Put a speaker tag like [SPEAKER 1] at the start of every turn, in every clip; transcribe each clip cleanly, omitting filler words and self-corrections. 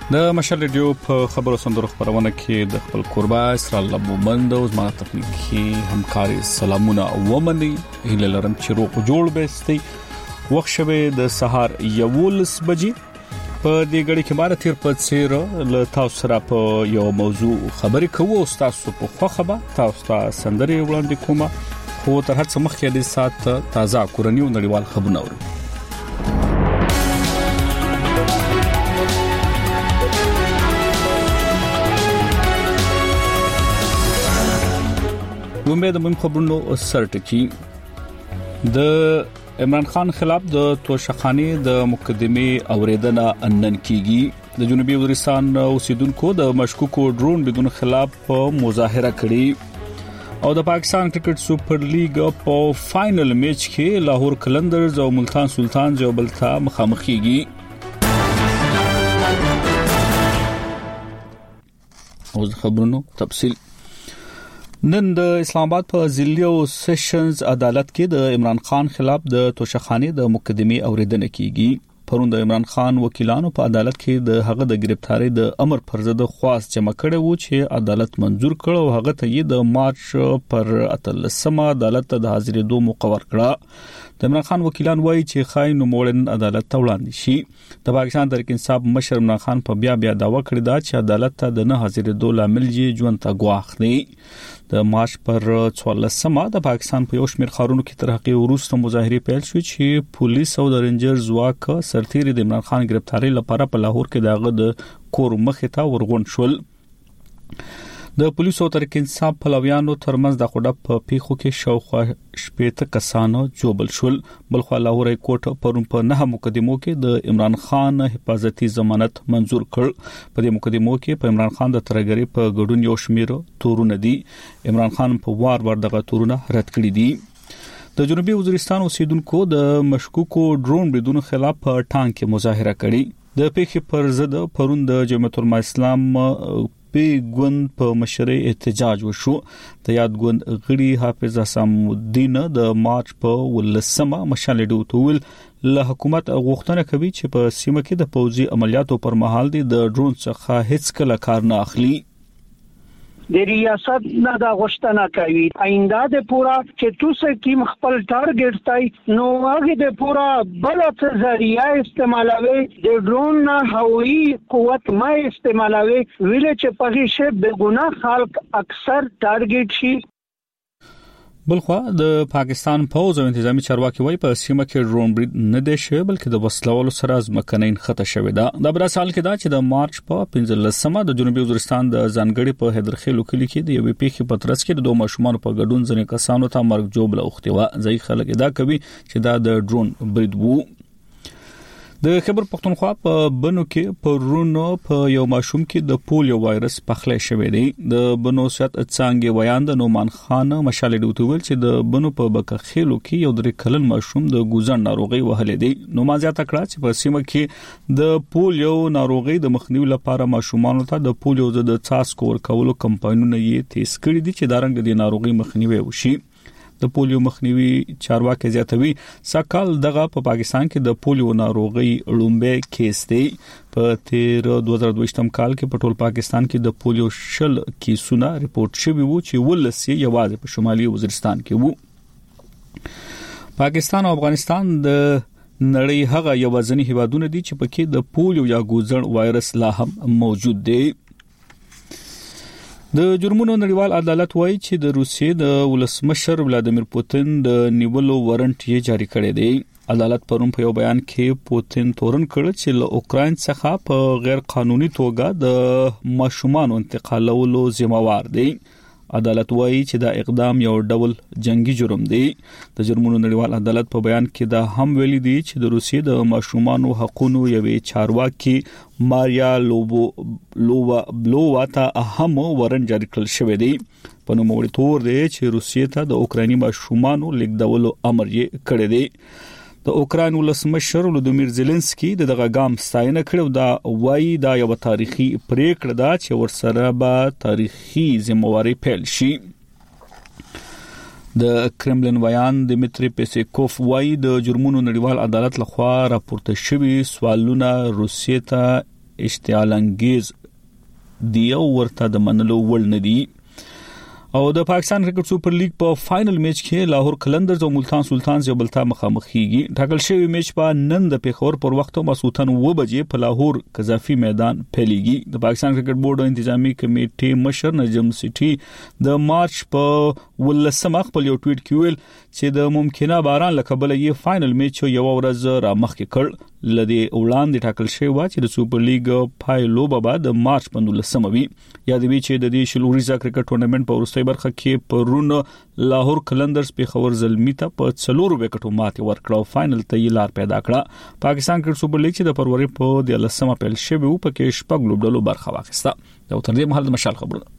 [SPEAKER 1] د مشال ریډیو په خبرو سندرو خبرونه کې د خپل قربا اسرائیل لبومند او زما تخنیکی همکاري سلامونه ومني هله لرم چې روغ جوړ بهستي وخت شوه د سهار 11 بجې په دې غړي کې مار تیر په څیر له تاسو سره په یو موضوع خبرې کوو او تاسو په خوخه تاسو ته سندري وړاندې کومه خو تر هڅه مخکې د سات تازه کورنۍ او نړیوال خبرونه اورو ومه د مهم خبرونو سرټکی د عمران خان خلاف د توشخانی د مقدمه اوریدنه انن کیږي د جنوبي وزیرستان اوسیدونکو د مشکوکو ډرون بدون خلاف مظاهره کړې او د پاکستان کرکټ سپر لیګ په فائنل میچ کې لاهور کلندرز او ملتان سلطان جو بلتا مخامخ کیږي او خبرونو تفصیل نن د اسلام آباد په ضلعي او سیشنز عدالت کې د عمران خان خلاف د توشخانه د مقدمه اوریدنه کیږي پروند عمران خان وکیلانو په عدالت کې د هغه د گرفتاری د امر پر ضد خواست جمع کړي وو چې عدالت منزور کړ او هغه ته یې د مارچ پر 13 عدالت ته د حاضرېدو مقرر کړ د عمران خان وکیلان وایي چې خاين مولن عدالت ته وړاندې شي د پاکستان تحریک انصاف مشر عمران خان په بیا دعوا کړې ده چې عدالت ته د نه حاضرېدو لامل یې ژوند ته غواخلي د مارچ پر 14 د پاکستان په یو شمېر ښارونو کې تر هغه وروسته مظاهره پیل شو چې پولیس او د رینجر ځواک سرتیري د عمران خان گرفتاری لپاره په لاهور کې دغه د کور مخې ته ورغون شول د پولیسو تحریک انصاف پلویانو ترمنځ د خډه په پیخو کې شاوخوا شپېته کسانو جوبل شول بلخو لاهور کوټ پرون په نه مقدمو کې د عمران خان حفاظتي ضمانت منزور کړ په دې مقدمو کې په عمران خان د ترګری په ګډون یو شمیر تورونه دي عمران خان په وار دغه تورونه رد کړی دي د جنوبي وزیرستان اوسیدونکو د مشکوکو ډرون بدون خلاف په ټانک کې مظاهره کړې د پیښې پر ضد پرون د جمعیت العلماء اسلام په ګوند په مشرۍ احتجاج وشو د یاد ګوند غړي حافظ حسام الدین د مارچ په 18 مشال ډوتول له حکومت غوښتنه کوي چې په سیمه کې د پوځي عملیاتو پر مهال د ډرون څخه هیڅ کله کار نه اخلي
[SPEAKER 2] د ریاست نه دا غوښتنه کوي آینده د پورا چې تاسو کې خپل ټارګټ تای نو هغه د پورا بل څه ذریعہ استعمالوي د ډرون نه هوایی قوت ما استعمالوي ویل چې په هیڅ به ګناه خلک اکثر ټارګټ شي
[SPEAKER 1] بلخو د پاکستان پوز او انتظامی چارواکي وایي په سیمه کې ډرون برید نه دی شوی بلکې د وسلوالو سره ځمکنین خطه شوی دا د بل سال کې دا چې د مارچ په 15 د جنوبي وزیرستان د ځانګړي په حیدرخیلو کلی کې د یو پیښې په ترڅ کې د دوه ماشومان په ګډون ځنې کسانو ته مرګ جوړ اوختي و ځای خلک دا کوي چې دا د ډرون برید وو د خبر پښتونخوا په بنو کې پرونو په یو ماشوم کې د پولیو وایرس پخلی شوی دی د بنو سات څنګه ویان د نومان خان مشالې دوتول چې د بنو په بکخېلو کې یو درې کلن ماشوم د ګوزن ناروغي وهلې دی نو ما زیاته کړه چې په سیمه کې د پولیو ناروغي د مخنیوي لپاره ماشومان ته د پولیو ضد څاڅکو ورکولو کمپاینونه یې تیز کړي دي چې دا رنګ د ناروغي مخنیوي وشي د پولیو مخنیوي چارواکي زیاتوي سکهال دغه په پاکستان کې د پولیو ناروغي لومبه کیس دی په 2022 کال کې په ټول پاکستان کې د پولیو شل کیسونه ریپورت شوي وو چې ولسی یوازې په شمالي وزیرستان کې وو پاکستان او افغانستان د نړۍ هغه یوازینی هیوادونه دي چې پکې د پولیو یا ګوزن وایرس لا هم موجود دی د جرمونو نړیوال عدالت وایي چې د روسیې د ولسمشر ولادیمیر پوتین د نیولو وارنټ یې جاری کړی دی عدالت پرون په یو بیان کې پوتین تورن کړ چې له اوکراین څخه په غیر قانوني توګه د ماشومان انتقالولو ذمہوار دی عدالت وایي چې دا اقدام یو ډول جنگي جرم دی د جرمونو نړیوال عدالت په بیان کې دا هم ویلي دی چې د روسیې د ماشومانو حقوقو یوې چارواکي ماریا لووا ته اهم وارنټ جاری کړل شوی دی په نوم ورتور دی چې روسیې ته د اوکرایني ماشومانو لیکدولو امر یې کړی دی د اوکراین ولسمشر ولودیمیر زيلنسکي دغه ګام ستاینه کړو دا وایي دا یو تاریخي پریکړه ده چې ورسره به تاریخي ذمہواری پیل شي د کرملین ویان دمیتری پیسکوف وایي د جرمونو نړیوال عدالت لخوا راپورته شوی سوالونه روسیې ته اشتعال انگیز دی او ورته د منلو وړ نه دي. او د پاکستان کرکټ سپر لیګ په فائنل میچ کې لاهور قلندرز او ملتان سلطانز یو بل ته مخامخېږي. ټاکل شوی میچ په نن د پیښور پر وخت مسعودن 9 بجې په لاهور قذافي میدان پیلېږي. د پاکستان کرکټ بورډ انتظامی کمیټې مشر نجم سټي د مارچ په 18 خپل یو ټویټ کې ویل چې د ممکنه باران لکبل یې فائنل میچ یو ورځ را مخکې کړ. لدی وړاندې ټاکل شوی و چې د سپر لیګ پایلو به د مارچ په 19 وي. یادوي چې د دې شلوريزه کرکټ ټورنمنت په وروستۍ برخه کې پرون لاهور قلندرز پیښور زلمی ته په 4 وکټو ماتې ورکړه او فائنل ته یې لار پیدا کړه. پاکستان کرکټ سپر لیګ چې د فروری په 13 اپریل شوی و په کې شپږ لوبډلو برخه واخیسته. دا تر دې مهال د مشال خبرونه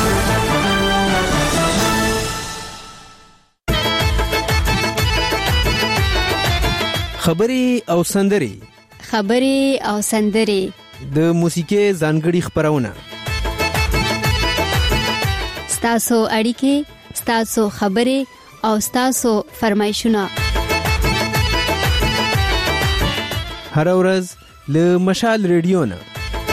[SPEAKER 3] خبري او سندري د موسیقي ځانګړي خبرونه
[SPEAKER 4] ستاسو اړیکې ستاسو خبري او ستاسو فرمایشونه
[SPEAKER 3] هر ورځ له مشال ریډیو نه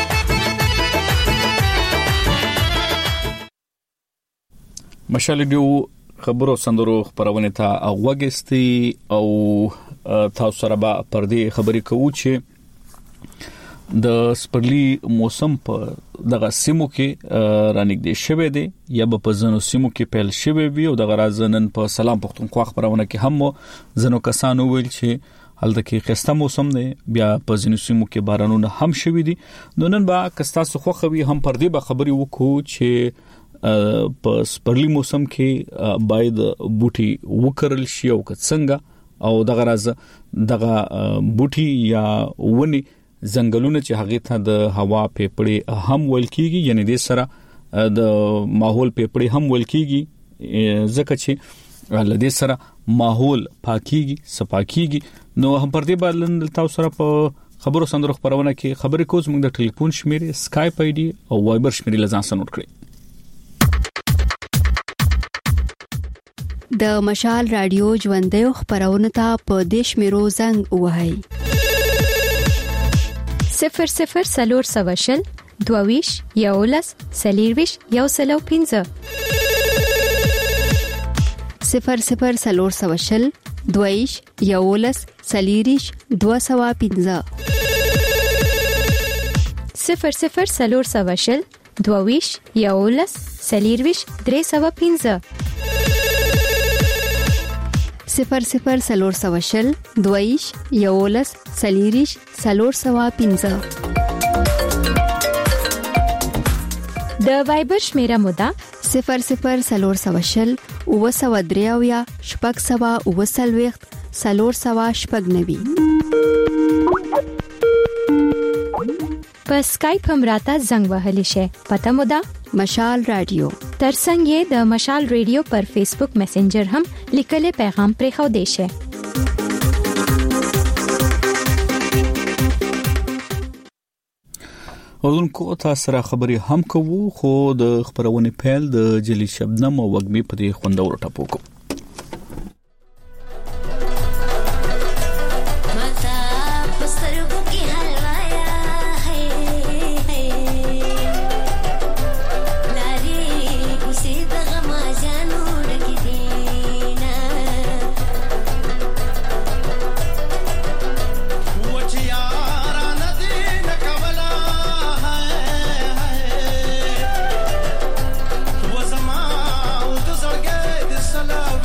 [SPEAKER 1] مشال ریډیو خبرو سندرو خبرونه ته اوګستی او تاسو سره به پردي خبرې کوو چې د سپرلی موسم په دغه سیمو کې رانګدې شوه دی یا په ځنو سیمو کې پیل شوه وي او د غرازنن په سلام پښتونخوا خبرونه کې هم ځنو کسانو ویل چې هلته کې خسته موسم دی بیا په ځنو سیمو کې بارانونه هم شوي دي. نو نن با کستا سخوخوي هم پردي به خبري وکړو چې په سپرلی موسم کې باید بوټي وکرل شي او څنګه او دغه راز دغه بوټي یا ونی زنګلونه چې هغه ته د هوا پیپړې هم ولکېږي یعنی د سره د ماحول پیپړې هم ولکېږي ځکه چې لدې سره ماحول پاکيږي صفاکيږي. نو هم پر دې باندې تاسو سره په خبرو سندرو خبرونه کې خبرې کوم موږ د ټلیفون شمیرې سکایپ آی ډي او وایبر شمیرې لزان سنوټ کړئ.
[SPEAKER 4] د مشال رادیو ژوندې خبرونه ته په دیش میرو زنګ وهاي
[SPEAKER 5] 00 سلور سواشل دوویش یولس سلیرویش یوسلو 15
[SPEAKER 4] 00 سلور سواشل دوویش یولس سلیریش 215
[SPEAKER 5] 00 سلور سواشل دوویش یولس سلیرویش 315
[SPEAKER 4] 00 سلور سواشل دویش یولس سلیریش سلور سوا 15
[SPEAKER 5] د وایبر شمیره مودا
[SPEAKER 4] 00 سلور سواشل او سوا دریاویا شپږ سوا او سلويخت سلور سوا شپږ نوي.
[SPEAKER 5] په سکایپ هم راته زنګ وهلی شي پته مودا
[SPEAKER 4] مشال رادیو
[SPEAKER 5] ترڅنګ د مشال رادیو پر فیسبوک میسنجر هم لیکلي پیغام پرې خو دی شي.
[SPEAKER 1] اولونکو تاسو سره خبري هم کوو خو د خبرونه پیل د جلی شبنم او وګمي په دې خوندور ټاپو کو.
[SPEAKER 6] Hello.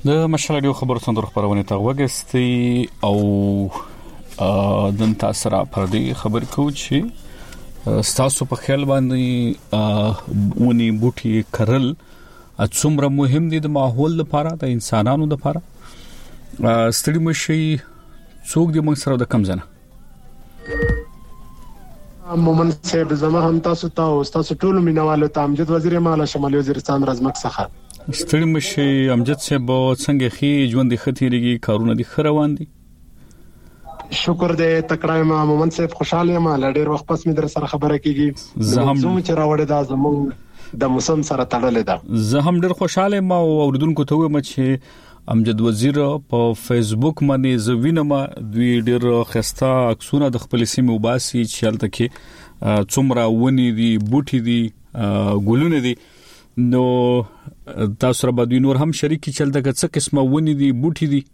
[SPEAKER 1] د مشال رادیو خبرو څنګه خبرونه ته وګستي او د تاسو را پر دې خبر کو چې تاسو په خیال باندې ونی بوټي کرل څومره مهم دي د ماحول لپاره د انسانانو لپاره ستړي مشي څوک دې موږ سره د کم زنه
[SPEAKER 6] مومن صاحب زما هم تاسو ته او تاسو ټول مینوالو ته امجد وزیر مالا شمالي وزیرستان رزمک څخه
[SPEAKER 1] ستړي مشي امجد صاحب څنګه خي ژوند خطرېږي کارونه دي خروان دي
[SPEAKER 6] شکر دې تکړه ما مومن صاحب خوشاله ما لډیر وخت پس مې در سره خبره کیږي زه هم چې راوړې دا زموږ د موسم سره تړلې ده
[SPEAKER 1] زه هم ډیر خوشاله ما اوردونکو ته وایم چې امجد وزیر په فیسبوک باندې زوینما دوی ډیر خسته عکسونه د خپل سیمه وباسي چې هلته کې څومره ونی دي بوټي دي ګلونه دي نو تاسو را باندې نور هم شریک چلته څه قسمه ونی دي بوټي دي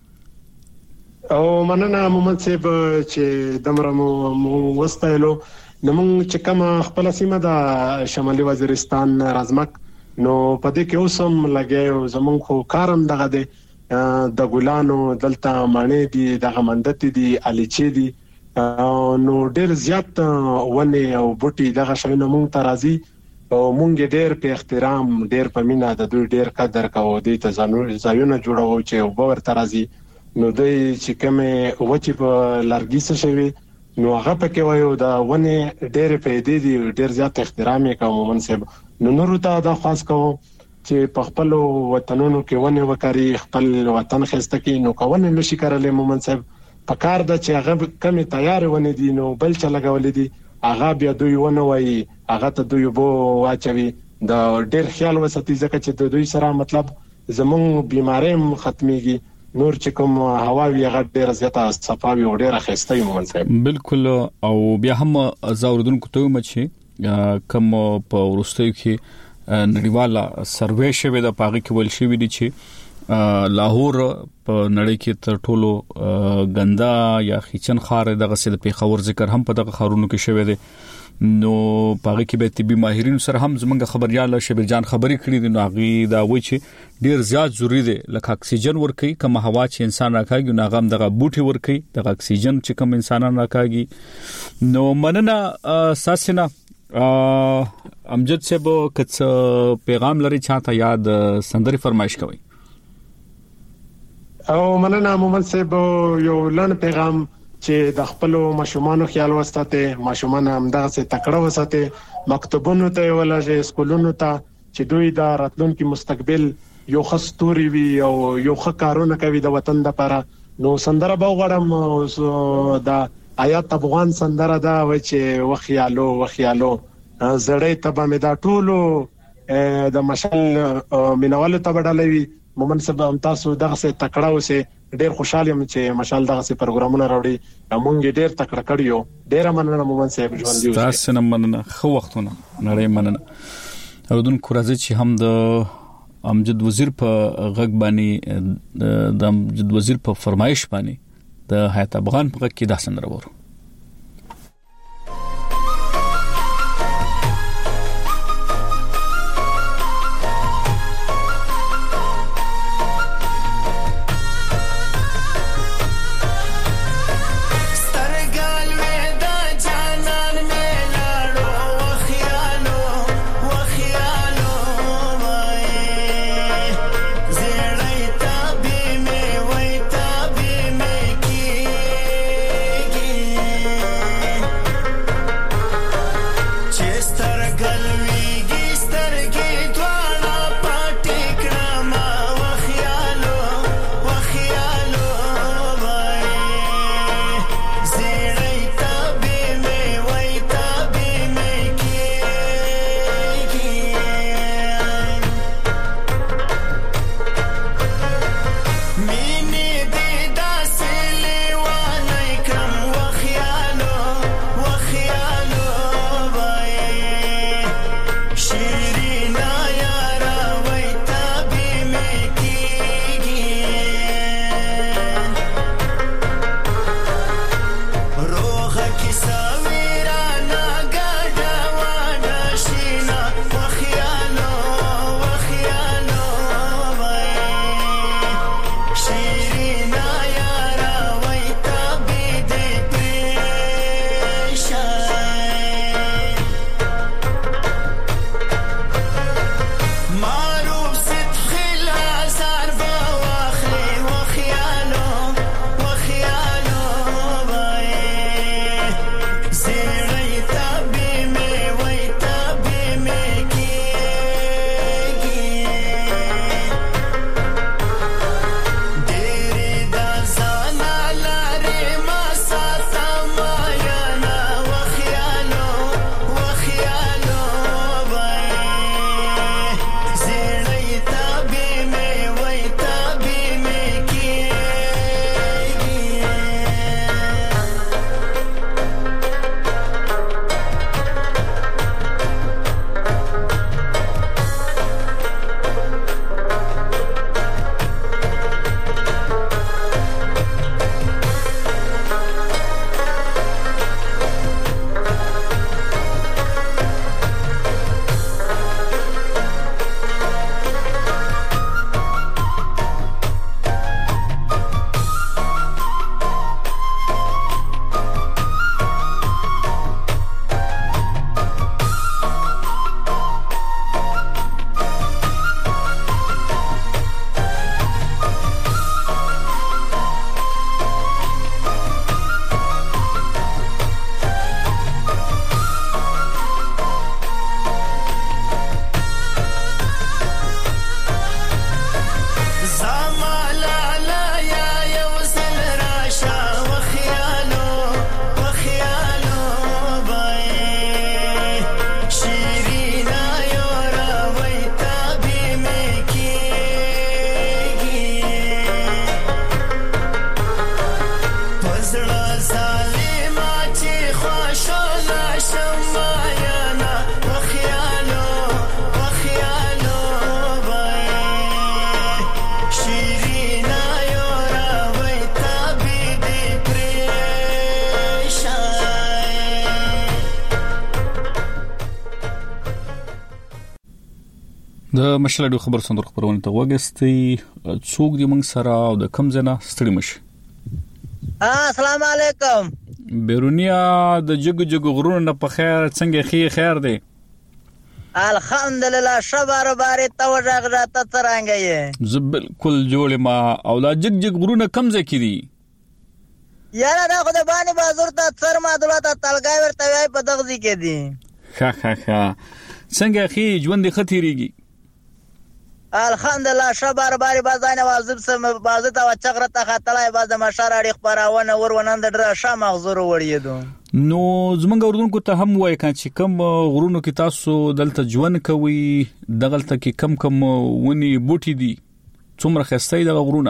[SPEAKER 6] او مننه محمد صاحب چې دمرمو وستایلو نمون چې کوم خپل سیمه د شمالي وزیرستان رزمک نو پدې کې اوسم لګي زمون خو کارم دغه دي د ګلانو دلته معنی دي دغه مندت دي الیچي دي نو ډېر زیات ونی او بوټي دغه شوی نمون ترازی او مونږ ډېر په احترام ډېر په مینا د دوی ډېر قدر کوو د ځایونه جوړو چې وبور ترازی نو دوی چې کومه وچی په لارګي شوی نو هغه پکې وایو دا ونه ډېر پیدا دي ډېر زیات احترام یې کوم منصب نو نور ته دا خاص کوم چې په خپل وطنونو کې ونه وکړي خپل وطن خسته کې نو کوونه نشي کارلې منصب په کار د چې هغه کمی تیار ونه دي نو بل چې لګول دي هغه بیا دوی ونه وایي هغه ته دوی بو واچوي دا ډېر خیال وساتي ځکه چې دوی سره مطلب زمون بیماریم ختميږي نور چې کوم هوا وی هغه ډېر زیاته صفاوي او ډېر خسته یې منصب
[SPEAKER 1] بالکل او بیا هم زاوردونکو ته مچ کوم په ورستیو کې نړیواله سروې شوه د پاغي کې ول شوې دي چې لاهور په نړۍ کې تر ټولو ګندا یا خيچن خار دغه سید پیښور ذکر هم په دغه خارونو کې شوه دي نو پاغي کې به طبي ماهرین سره هم زمونږ خبريال شبیر جان خبري کړې دي نو هغه دا وایي چې ډیر زیات ضروری دی لکه اکسیجن ورکي کوم هوا چې انسان راکاږي نو هغه دغه بوټي ورکي دغه اکسیجن چې کوم انسانان راکاږي نو مننه ساسنه امجد صاحب کڅ پیغام لري چاته یاد سندري فرمایش کوي
[SPEAKER 6] او مننه محمد صاحب یو لن پیغام چې د خپل ماشومان خیال وساته ماشومان هم دغه څه تکړه وساته مکتبونو ته ولګي سکولونو ته چې دوی د راتلونکي مستقبل یو خستوري وي او یو ښکارونه کوي د وطن لپاره نو سندره به وغړم د آیات افغان سندره دا و چې وخیالو زړې تبه مې دا ټولو د مشال مینوالو ته بدلوي مومن صاحب هم تاسو دغه څه تکړه اوسه ډېر خوشاله یم چې مشال دغه څه پروګرامونه راوړي مونږ ډېر تکړه کړیو ډېر مننه مومن صاحب ژوند دی
[SPEAKER 1] تاسو نه مننه خو وختونه نړۍ مننه اودون کورازي چې هم د امجد وزیر په غږ باندې د امجد وزیر په فرمایش باندې د حیات افغان په غږ کې دا سندره وره
[SPEAKER 7] Yeah.
[SPEAKER 1] د مشلډو خبر صندوق خبرونه ته وګستي څوک دی موږ سره او د کم ځنه ستړي مشي.
[SPEAKER 7] السلام علیکم.
[SPEAKER 1] بیرونیا د جګ غرونه په خیر څنګه خیر دی؟
[SPEAKER 7] الحمدلله شبار باري توجه راته څنګه یې؟
[SPEAKER 1] زه بالکل جوړ ما او لا جګ غرونه کم ځای کې دي.
[SPEAKER 7] یاره دا خو د باندې بازار ته څر مادوله ته تلګای ورته وای په دغزي کې دي.
[SPEAKER 1] څنګه ژوند ختیریږي؟
[SPEAKER 7] الحمدلله شبار باري بازانه واجب سم بازه ته چغره ته خطلای باز مشار اړي خبرونه ورونند در شام مغزور وړیدو.
[SPEAKER 1] نو زمونږ اردوونکو ته هم وای کان چې کم غرونو کې تاسو دلته ژوند کوي دغلته کې کم ونی بوټي دي څومره خستای د غرونه؟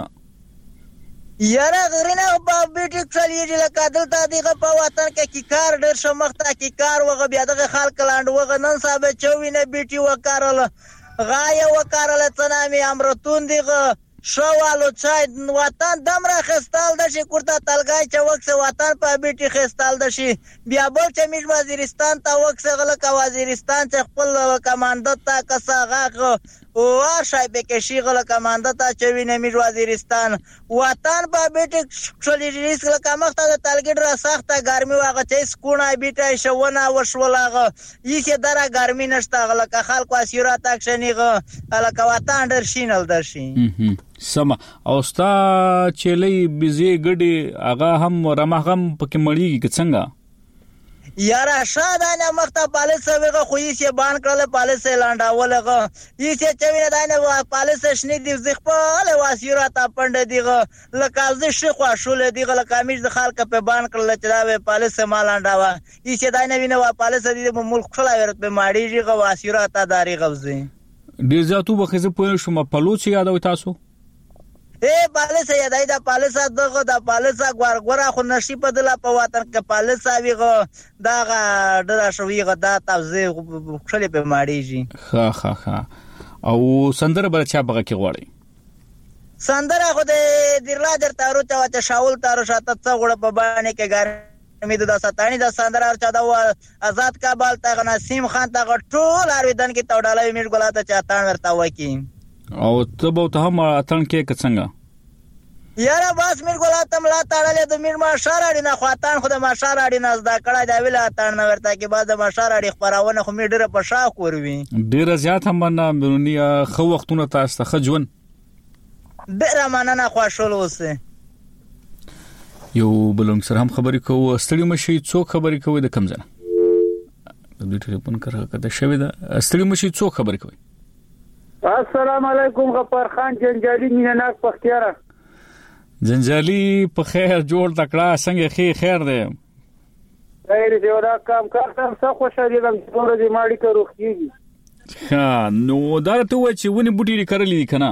[SPEAKER 7] یاره غرینه په بیټیک چلیږي لکه دلته دغه په وطن کې کار ډېر شمخته کې کار وغه بیا دغه خلک لاند وغه نن صاحب چوینه بیټي وکارل غایه وکارل څنامي امرتون دغه شوالو چای وطن دمره خستال د شي کوړه تلګای چې وکسه وطن په بیټي خستال د شي بیا بل چې میش وزیرستان ته وکسه غل کا وزیرستان چې خپل کمانډر تا کساغه او شای به کې شي غل کمانډر ته چوینه میش وزیرستان وطن په بیټي چلیږي غل کمخته د تلګډ را سخته ګرمي واغه چې سکونه بیټي شونه وشولاغه یې دره ګرمي نشته غل کا خلک واسیرا تاکشنیغه الکه وطن در شینل در شي.
[SPEAKER 1] سم او ستا چلی بيزي ګډي هغه هم رمغم پکې مړیږي که څنګه؟
[SPEAKER 7] یاره شادانه مخته پالیس وغه خو یې بان کړل پالیس لانداولغه یې چې وینه دانه پالیس شنی دی ځخپل واسیرا تا پند دیغه لکه شخوا شول دیغه لکامیز د خلک په بان کړل چې دا پالیس مالانداوه یې دانه وینه پالیس دی ملک خلا ورت په ماړیږي واسیرا تا داری غوځي
[SPEAKER 1] ډیر ځاتو بخزه په شوم پلوچ یادوي تاسو؟
[SPEAKER 7] پالیس یادای دا پالیس دغه د پالیس غورغورا خو نشي په دله په وطن کې پالیس ویغه دا د شویغه دا توزیع خلې په ماړیږي.
[SPEAKER 1] ها او سندره بل چا بغه کې غواړي؟
[SPEAKER 7] سندره خو د دیرلا در تارو چا شاول تارو شاته څغړه په باندې کې ګرمي د ستانی د سندره چا د آزاد کابل ته نسیم خان ته ټول ارویدن کې توډاله میټ ګلاته چاتان ورته وکی
[SPEAKER 1] او ته به ته هم اتن کې څنګه؟
[SPEAKER 7] یاره باس میر ګلاتم لا تاړلې د میر ما شاراړي نه خواتان خو د ما شاراړي نه زدا کړه دا ویلا تان نه ورته کې بعد ما شاراړي خبرونه خو می ډیره په شاک وروي
[SPEAKER 1] ډیره زیات هم نه مرونی خو وختونه تاسو ته خجون
[SPEAKER 7] ډیره مننه خوشاله اوسه.
[SPEAKER 1] یو بلوم سره هم خبرې کوو ستړي مشي څوک خبرې کوي د کم ځنه د دې ټلیفون کړه کده شوی دا ستړي مشي څوک خبرې کوي؟
[SPEAKER 2] السلام علیکم غفار خان جنجالی مینناک پختیارا.
[SPEAKER 1] جنجالی په خیر جوړ تکړه څنګه خیر دی؟
[SPEAKER 2] خیر دی ودا کام کارم څه خوشاله دم څوره دې ماړی کرو خيږي.
[SPEAKER 1] ها نو دا ته و چې ونی بوټي کړلې کنه؟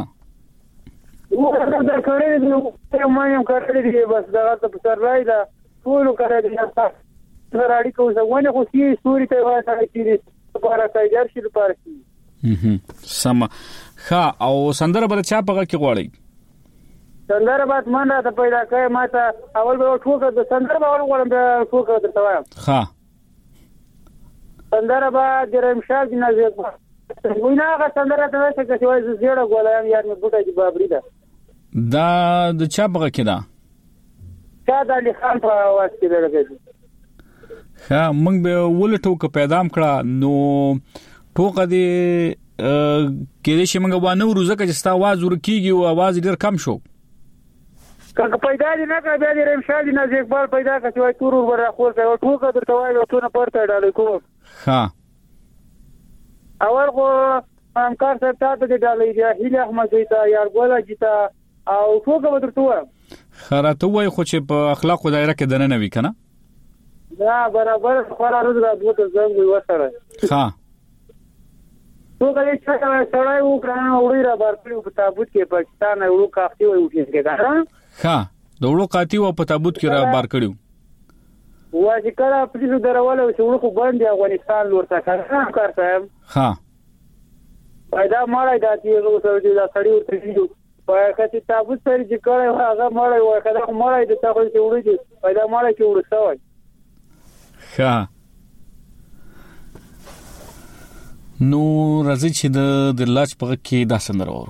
[SPEAKER 2] دا کړلې دي ما یم کړلې دي بس دا ته په سر راي دا ټول کړلې دي تاسو راړي کوو ونه خو سي سوري ته وایي چې لپاره تیار شي لپاره
[SPEAKER 1] سم ها او سندره بل چا پغه کې غواړي؟
[SPEAKER 2] سندره بات من را ته پیدا کړ ما ته اول به ټوکر د سندره به غواړم د ټوکر ته وایم.
[SPEAKER 1] ها
[SPEAKER 2] سندره با درم شال دی نازک وینا غا سندره ته څه کوي زیړه غواړم یار مې بوټه دی بابری
[SPEAKER 1] دا د چا پغه کې دا
[SPEAKER 2] چا د علي خان په आवाज کې درګي.
[SPEAKER 1] ها موږ به ولټو ک پیدام کړه نو ټوکه دی کې دې شي موږ وانه روزه کې ستا आवाज ورکیږي او आवाज ډیر کم شو
[SPEAKER 2] که پیدا دي نه کړه بیا دې رمشاد نه ځکبال پیدا کړي وای تور ور راخور کوي ټوکه درته وای او ته پورته ډالې کو.
[SPEAKER 1] ها
[SPEAKER 2] اول خو همکار صاحب ته دې ډالې دی هیله احمد دیتا یار ګولا جیتا او ټوکه درته وای
[SPEAKER 1] خراته وای خو چې په اخلاق دایره کې دنه نه وی کنه
[SPEAKER 2] دا برابر خورا روز را بوته زنګ وي وسره.
[SPEAKER 1] ها
[SPEAKER 2] تو کله چې سړی وکړنه وړي را بارکړو په تابوت کې پاکستان وړو کافي وي وټیس کې دا
[SPEAKER 1] ها د وړو قاتی او په تابوت کې را بار کړو
[SPEAKER 2] واځي کړه پولیسو درواله چې وړو خو باندې افغانستان لورته کار کوي.
[SPEAKER 1] ها
[SPEAKER 2] پیدا مړای دا چې وو سره دا سړی ورته په کته تابوت سره چې کړه هغه مړای وای کله مړای د تاسو چې وړي پیدا مړای چې ورسوي.
[SPEAKER 1] ها نو راځي چې د لاچ په کې دا سندره وره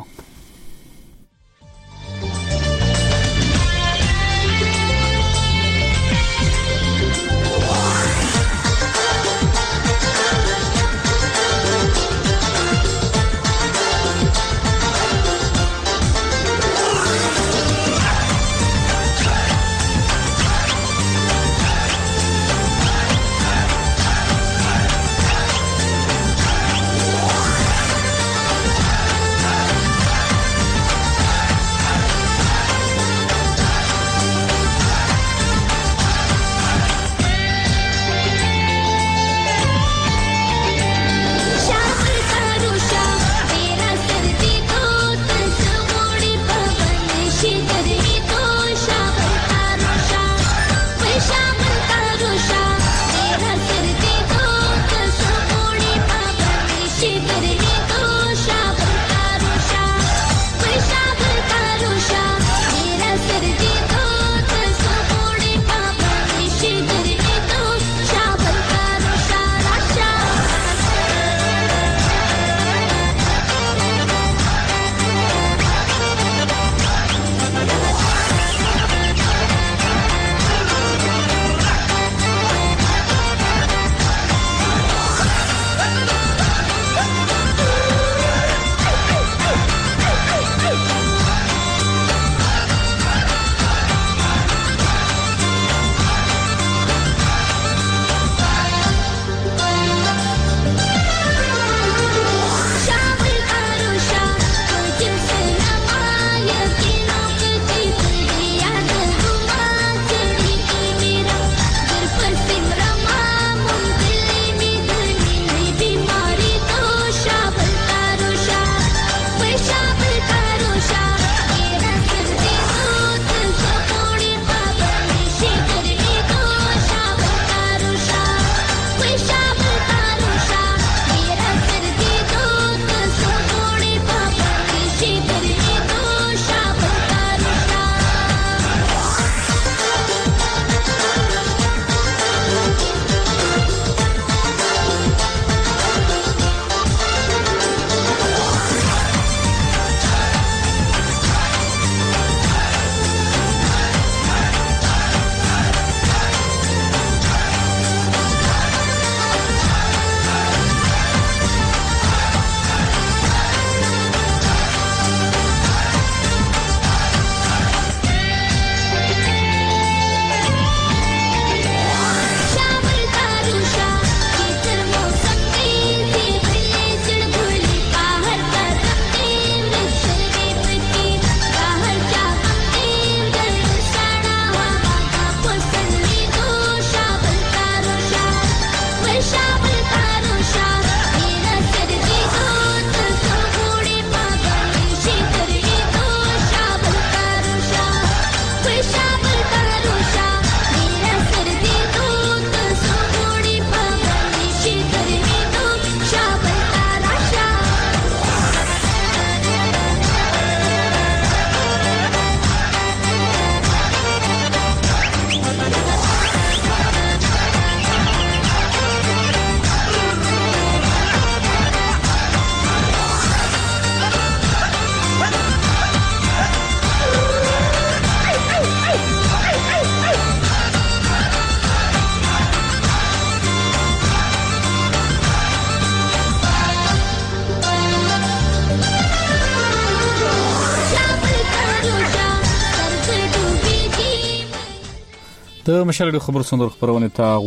[SPEAKER 1] د مشال خبر سندر خبرونه ته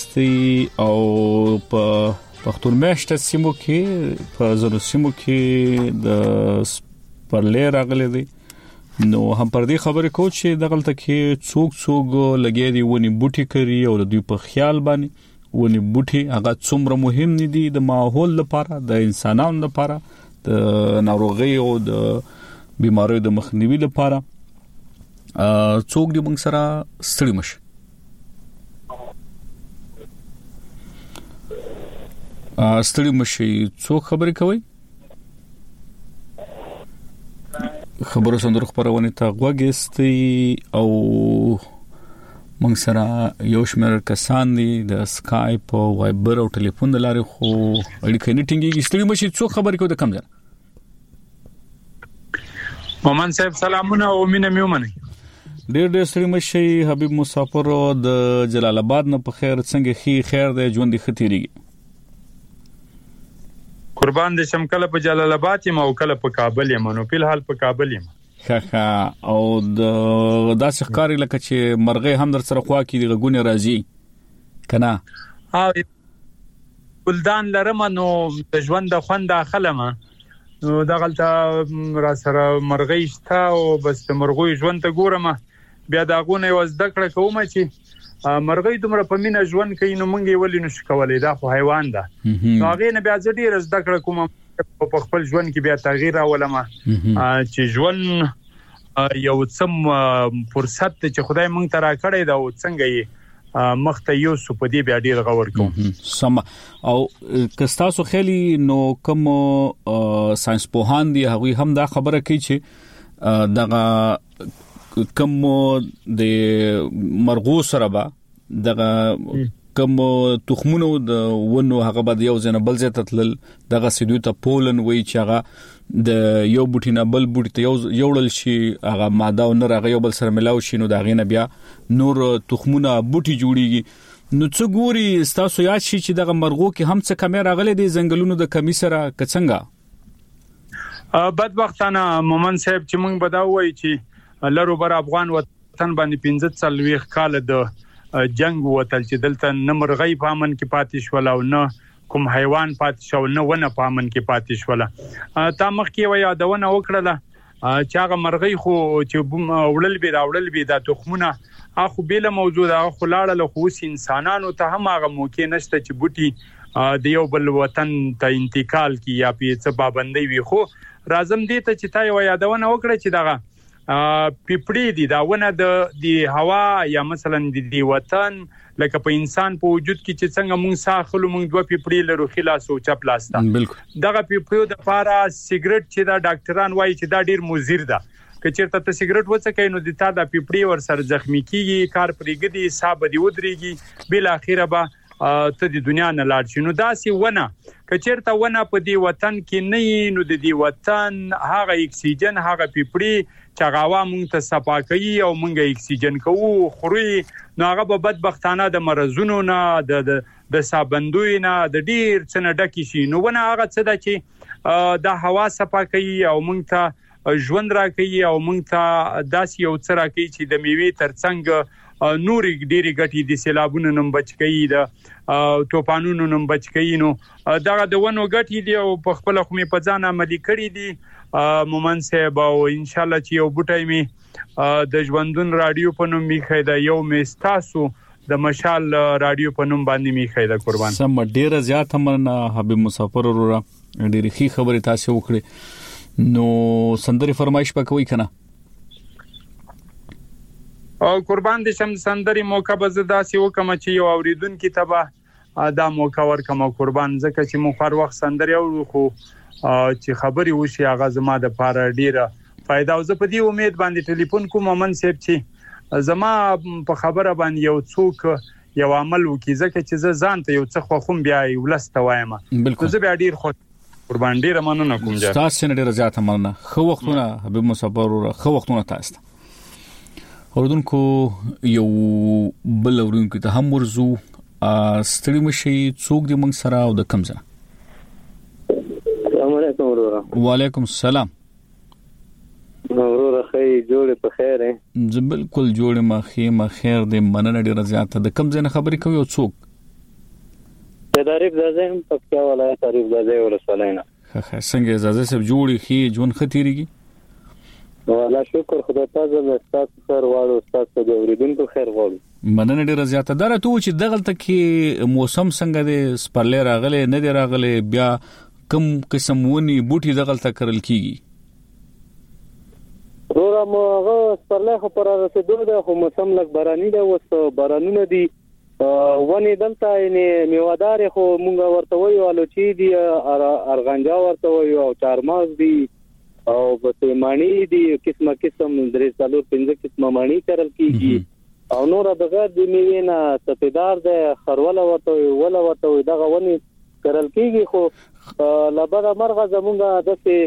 [SPEAKER 1] وګستي او په پښتون میاشت سیمو کې په زرو سیمو کې د پرلې راغلي دي نو هم پر دې خبرې کو چې دغلته کې څوک لګي دي ونی بوټي کوي او د دوی په خیال باندې ونی بوټي هغه څومره مهم دي د ماحول لپاره د انسانانو لپاره د ناروغي او د بیماریو د مخنیوي لپاره څوک دې موږ سره ستړي مشه ستړي مشه څوک خبرې کوي خبرو سندر خبرونه ته غوږستي او موږ سره یو شمېر کسان دي د اسکایپ او وایبر او ټلیفون د لارې خو اړیکې نه ټینګېږي. ستړي مشي څو خبرې کوي د کم ځای
[SPEAKER 8] مومن صاحب سلامونه او مینه میومنه.
[SPEAKER 1] ډېر ستړي مشي. حبیب مسافر د جلال آباد نه په خیر څنګه خیر دی ژوند دې ختیریږي؟
[SPEAKER 8] قربان دې شم کله په جلال آباد یم او کله په کابل یم. نو په حال په کابل یم.
[SPEAKER 1] او د داسې ښکاری لکه چې مرغې هم در سره خوا کې د غونه راځي کنه بلدان لرم نو د ژوند د خوند داخله نو دغلته را سره مرغې شته او بس د مرغوي ژوند ته ګورم بیا دا غونه یو زده کړه کوم چې مرغې دومره په مینه ژوند کوي نو مونږ یې ولې نشو کولای. دا خو حیوان ده نو هغه نه بیا ډېر زده کړه کوم په خپل ژوند کې بیا تغییر راولم چې ژوند یو څم فرصت چې خدای مونږ ته راکړی دا او څنګه یې مخته یو په دې بیا ډیر غور کوم. سم او کستاسو خېلی نو کوم ساينس پوهان دي هغه هم دا خبره کوي چې دغه کوم د مرغو سره به دغه کوم تخمونو د ونو هغه به یو ځنه بل ځای ته تلل دغه سیدو ته پولن وای چې هغه د یو بوټی نه بل بوټی ته یوړل شي هغه ماده او نه هغه یو بل سره ملاو شي نو دا غینه بیا نور تخمونه بوټی جوړیږي. نو څه ګوري تاسو یاد شي چې دغه مرغو کې هم څه کمی راغلي دي زنګلونو د کمی سره کڅنګا؟
[SPEAKER 8] بدبختانه مومن صاحب چې موږ بداوي چې لرو بر افغان وطن باندې 15 کال د جنگ وتل چې دلته نه مرغۍ پامن کې پاتې شول او نه کوم حیوان پاتې شو نه ونه پامن کې پاتې شول. تا مخ کې و یادونه وکړه چې هغه مرغۍ خو چې وړل به دا تخمونه اخو بیل موجود هغه خلاړه له خو انسانانو ته هم هغه موقع نشته چې بوټي د یو بل وطن ته انتقال کی یا په پابندۍ وي. خو رازم دې ته چې تا یو یادونه وکړه چې دغه پیپړی دي دا ونه د هوا یا مثلا د وطن لکه په انسان په وجود کې چې څنګه مونږ ساخلو مونږ دوه پیپړی لرو خلاص او چپ لاسته دغه پیپړیو د پاره سیګریټ چې دا ډاکټران وایي چې دا ډیر مضر ده که چیرته ته سیګریټ وڅکې نو د تا د پیپړی ور سره زخمی کیږي کار پرېګدي حساب دی ودرېږي بل اخیره به ته د دنیا نه لاړ شي. نو داسې ونه که چیرته ونه په دی وطن کې نه نو د دی وطن هغه اکسیجن هغه پیپړی چې هغه مونږ ته صفا کوي او مونږه اکسیجن کوو خوري نو هغه به بدبختانه د مرزونو نه د سابندوی نه د ډیر څنګه ډکی شي. نو ونه هغه څه ده چې د هوا صفا کوي او مونږ ته ژوند راکوي او مونږ ته داسې یو څه راکوي چې د میوې ترڅنګ نوري ډيري غټي دي سیلابونو نم بچ کړي د توپانونو نم بچ کړي. نو دا د ونو غټي دي او په خپل خو می په ځان عملي کړي دي مومن صاحب او ان شاء الله چې یو بوټای می د ژوندون رادیو په نوم می خیدا یو مستاسو د مشال رادیو په نوم باندې می خیدا قربان.
[SPEAKER 1] سم ډیره زیات مننه حبیب مسافر ورو ډیره خي خبره تاسو وکړي. نو سندري فرمایش پکوي کنه
[SPEAKER 8] او قربان دي شم سندري موقع بزدا سی وکم چې یو اوریدونکو تبا دا موقع ورکم قربان زکه چې مو هر وخت سندري او خو چې خبري وشي هغه زما د پاره ډیره فائدہ او زه په دې امید باندې ټلیفون کوم مومن صاحب چې زما په خبره باندې یو څوک یو عمل وکي زکه چې زه ځان ته یو څه خو خوم بیا ولست وایم زه بیا ډیر خو قربان ډیره مننه کوم جا
[SPEAKER 1] تاسو نه ډیره زیاته مننه. خو وختونه حبیب مسافر خو وختونه تاسو اوردونکو یو بل اورونکو ته هم ورزو ستړي مشي څوک دې موږ سره او د کم ځای.
[SPEAKER 9] السلام علیکم ورور.
[SPEAKER 1] وعلیکم السلام
[SPEAKER 9] ورور خی جوړ په خیر
[SPEAKER 1] زه بالکل جوړ ما خیر دې مننه ډیره زیاته د کم ځای خبرې کوي او څوک
[SPEAKER 9] تعریف زازه هم پکیا ولایت تعریف زازه ولسوالای نه
[SPEAKER 1] څنګه زازه سب جوړي خي جون ختيريږي
[SPEAKER 9] والله شکر خدای تاسو د تاسو خیر واړو تاسو د اوریدونکو خیر واړو
[SPEAKER 1] مننه ډیره زیاته درته چې دغلت کې موسم څنګه د سپرلې راغله نه دی راغله بیا کوم قسم ونی بوټي دغلت کړل کیږي
[SPEAKER 9] ورو مغه سپرلې خو پر رسیدو ده خو موسم لګ باراني ده وس بارانونه دي ونی دلته یې میوادار خو مونږ ورته وایو الوچی دي ارغنجا ورته وایو او چارماز دي او په مانی دي قسمه درې څلور پنځه قسمه مانی کرل کیږي او نور بغیر د میوې نه سپیدار د خروله وته دغه ونی کرل کیږي خو لبره مرغه زمونږه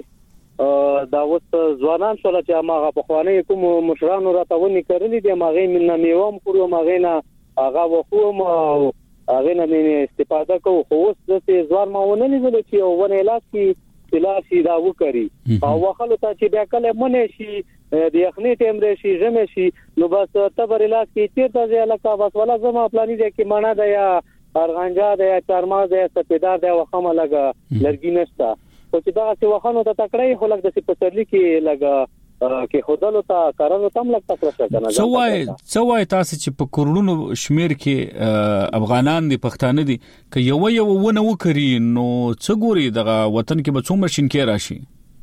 [SPEAKER 9] د دا وست ځوانان شول چې ماغه په خواني کوم مشرانو راتونی کړلې دي ماغه من میوم خورو ماغه نه هغه وخوم هغه نه استفاده کوو خو اوس د ځوان ماونه لیدل چې ونه علاج کی تلاشي دا وکړي او وخلو ته چې بیا کله مونږ شي د یخني ټیم راشي جمع شي نو بس تبر علاج کې چیرته ځای لکه بس ولا زما پلاني دی کې معنا ده یا ارغنجا ده یا چارماز ده یا سپیدار ده وخمه لګه لرګي نشته خو چې دا چې وخانو ته تکړه خو لګ د سپټرلی کې لګه کې خدالو ته کارانو تم لګ تکړه کنه
[SPEAKER 1] سوای تاسو چې په کورونو شمیر کې افغانان دي پښتانه دي ک یو ونه وکړي نو څه ګوري دغه وطن کې به څومره شینکې راشي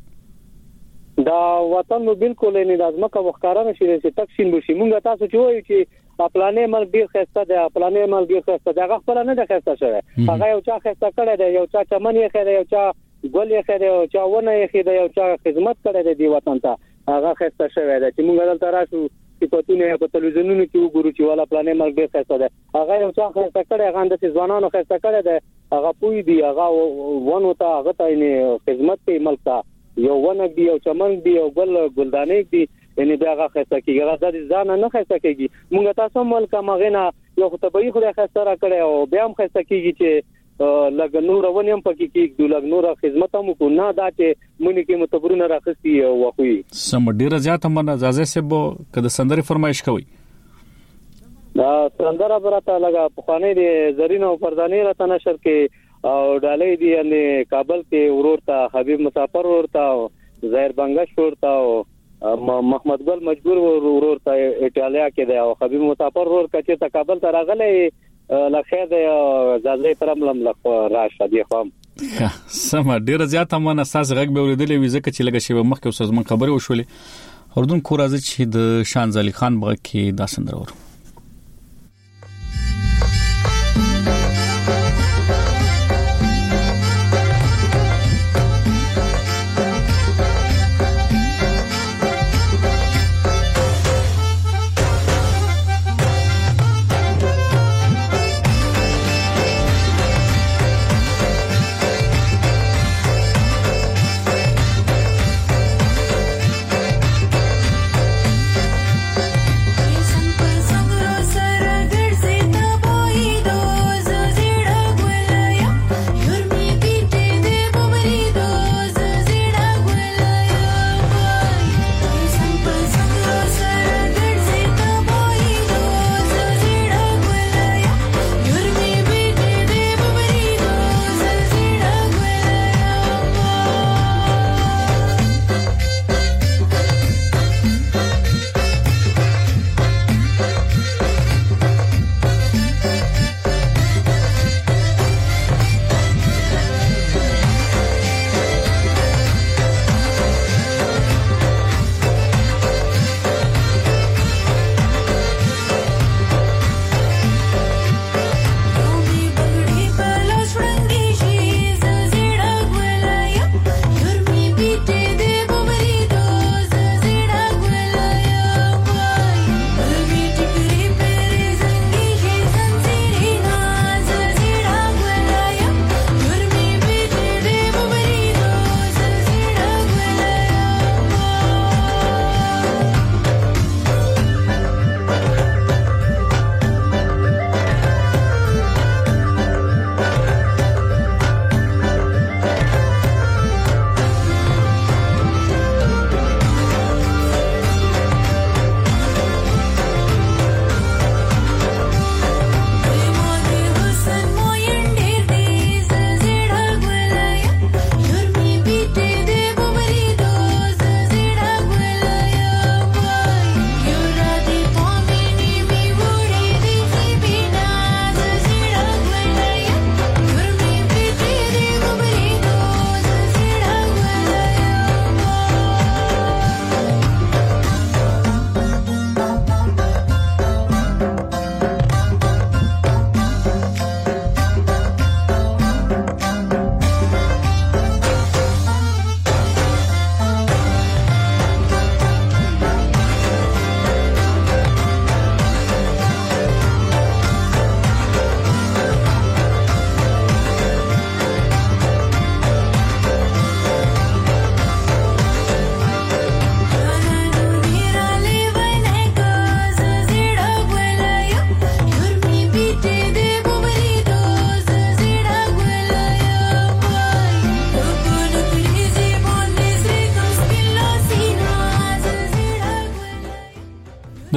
[SPEAKER 9] دا وطن نو بالکل نه د ازمکه وختارانه شي چې تکشین بشي مونږ تاسو چې وایو چې پلانې مل ډیر خسته ده پلانې مل ډیر خسته ده هغه خپل نه ده خسته شوی هغه یو چا خسته کړی دی یو چا چمن یې خره یو چا ګل یې خره یو چا ونه یې خره یو چا خدمت کړی دی وطن ته هغه خسته شوی دی چې مونږ دلته راشو چې په تونه په تلویزیونونو کې وګورو چې والا پلانې مل ډیر خسته ده هغه یو چا خسته کړی هغه د ځوانانو خسته کړی دی هغه پوي دی هغه ونه ته هغه ته خدمت کوي ملک ته یو ونه دی یو چمن دی یو ګلدانې دی یعنی دا هغه خسته کیږي دا ځان نه خسته کیږي مونږ تاسو ملک ماغینا یو خطبې خو خسته را کړی او بیا هم خسته کیږي چې لګ نور ونیم پکې کیږي لګ نور خدمت هم کو نه دا چې مونږ کې متبرونه راخستي او خوې
[SPEAKER 1] سم ډیره زیاته من اجازه سبو کده سندره فرمایش کوي
[SPEAKER 9] دا سندره برته لګه په خانه دی زرین او فردانی را تنشر کې او ډالې دی یعنی کابل کې ورورتا حبیب مسافر ورورتا ظاهر بنگش ورورتا او محمد ګل مجبور ورورتا ایتالیا کې دی او حبیب مسافر ورورتا چې کابل ته راغلی لخه دی ځای پرملم لخ راشه دی خام
[SPEAKER 1] سم ډیر زیاته من اساس غږ به ورېدلې وي ځکه چې لګه شی مخکې اوس زمون خبره وشولې اردن کو راځي چې د شانزالي خان بغ کې دا سندره ورو
[SPEAKER 10] Some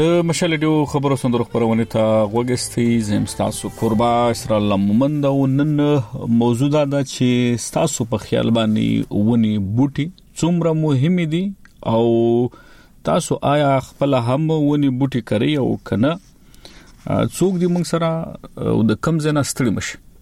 [SPEAKER 1] د مشال ډیو خبرو سندرو خبرونه ته وګستي زم تاسو قربا اسرائیل مومند او نن موضوع دا چې تاسو په خیال باندې ونی بوټي څومره مهم دي او تاسو آیا خپل هم ونی بوټي کوي او کنه څوک دې موږ سره د کم ځنه ستړي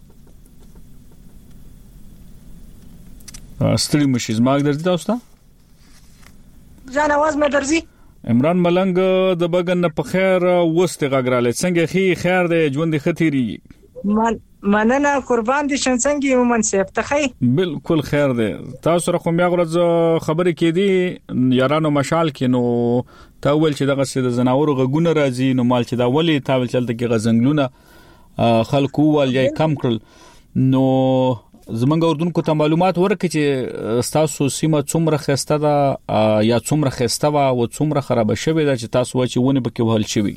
[SPEAKER 1] مشي زماګ درځي تاسو ته
[SPEAKER 10] ځان आवाज مې درځي
[SPEAKER 1] عمران ملنګ د بغن په خیر وسته غاګراله څنګه خیر دی ژوند خطيري
[SPEAKER 10] مننه قربان دي څنګه مومن صاحب ته خیر
[SPEAKER 1] بالکل خیر دی تاسو سره کوم یو ورځ خبرې کې دي یارانو مشال کې نو تاول چې دغه سید زناور غونه راځي نو مال چې دا ولي تاول چلته کې غزنګلونه خلکو ول یا کم کړل نو زمونږ اردوونکو ته معلومات ورکړي چې تاسو سیمه څومره خسته ده یا څومره خسته وا او څومره خراب شوه ده چې تاسو و چې ونه پکې وهل شوی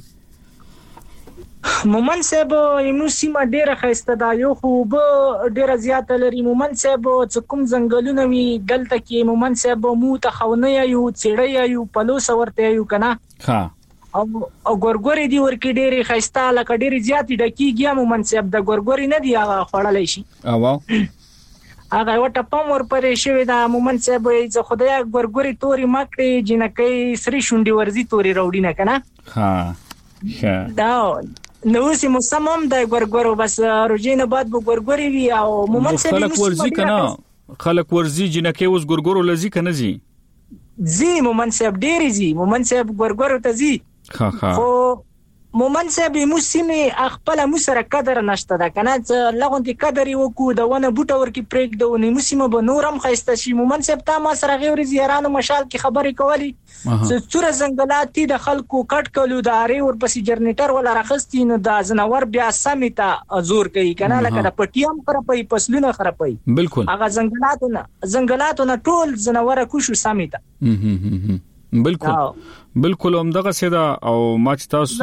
[SPEAKER 10] مومن صاحب یمو سیمه ډیره خسته ده یو خو به ډیره زیاته لري مومن صاحب څکم ځنګلونه وی دلته کې مومن صاحب مو ته خونه یو چړې یو پلوس ورته یو کنه
[SPEAKER 1] ها
[SPEAKER 10] او ګورګوري دی ورکی ډیره خسته لکه ډیره زیاتې ډکیږي مومن صاحب د ګورګوري نه دی هغه خړلې شي
[SPEAKER 1] واو
[SPEAKER 10] هغه وټه پم ور پرې شوی دا مومن صاحب زه خدای ګورګوري توري مکړي جنکې سری شونډي ورزي توري راوډي نه کنه
[SPEAKER 1] ها
[SPEAKER 10] دا نو سیمو سمم د ګورګورو بس روجینه بعد به ګورګوري وی او مومن صاحب
[SPEAKER 1] خلک ورزي کنه خلک ورزي جنکې اوس ګورګورو لزي کنه زی
[SPEAKER 10] مومن صاحب ډېری زی مومن صاحب ګورګورو ته زی خو مومن صاحب موسمه خپل مسره قدر نشته دا کنه لغونتي قدر یو کو د ونه بوټه ورکی پریک دونه موسمه به نورم خسته شي مومن صاحب تا ما سره غیر زیارانو مشال کی خبرې کولی څوره زنګلات د خلکو کټ کولو د اړې ور پسې جنریټر ولا راخستي نو د زناور بیا سمیتا زور کوي کنه لکه د پټیام خرابې پسلونه خرابې
[SPEAKER 1] بالکل
[SPEAKER 10] هغه زنګلاتونه ټول زناور کوشو سمیتا
[SPEAKER 1] بالکل هم دغه سیدا او ما چې تاسو